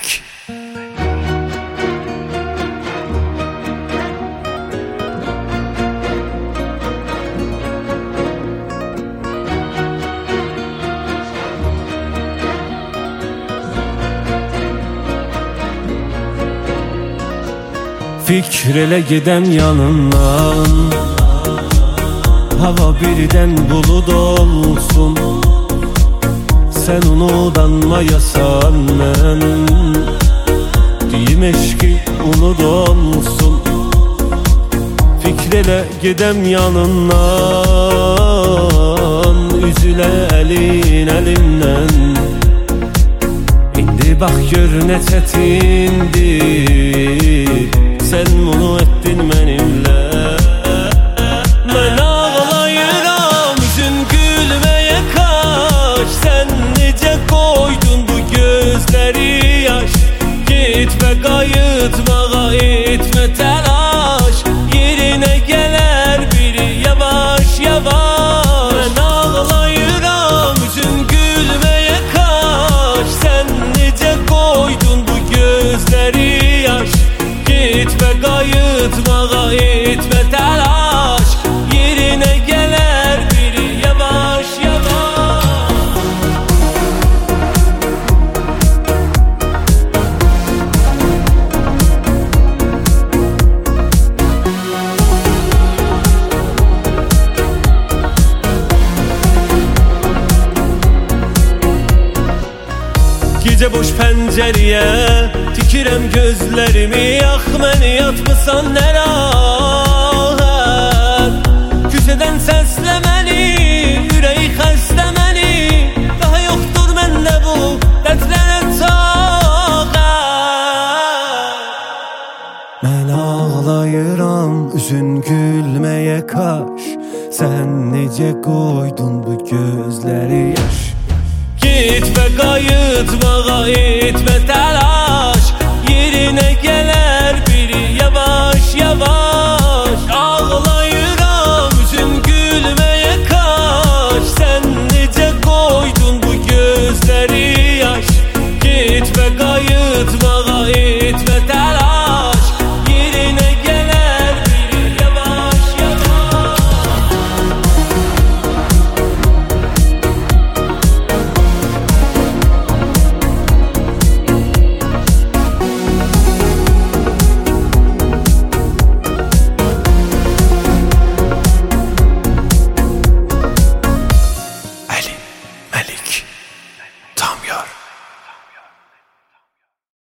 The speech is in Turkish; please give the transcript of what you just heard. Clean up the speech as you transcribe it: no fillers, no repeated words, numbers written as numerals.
Music. Fikrele gidem yanından, hava birden bulut olsun. Sen unudanmayasan men, diyeyim eşki unut olsun. Fikrele gidem yanından, üzüle elin elimden. İndi bak gör ne çetindir, sen bunu ettin benimle. Ben ağlayıram, yüzün gülmeye kaç. Sen nece koydun bu gözleri yaş. Gitme kayıtmağa etme telaş, yerine gelir biri yavaş yavaş. Ben ağlayıram, yüzün gülmeye kaç. Sen nece koydun bu gözleri yaş. Gitme kayıtmağa etme telaş, yerine gelir biri yavaş yavaş. Gece boş pencereye tikirem gözlerimi, yak beni yatmısan ne rahat. Küseden seslemeni, yüreği xəstəməni. Daha yoktur mende bu dertlere taqat. Ben ağlayıram, üzün gülmeye kaş. Sen nece koydun bu gözleri yaş. Gitme kayıtma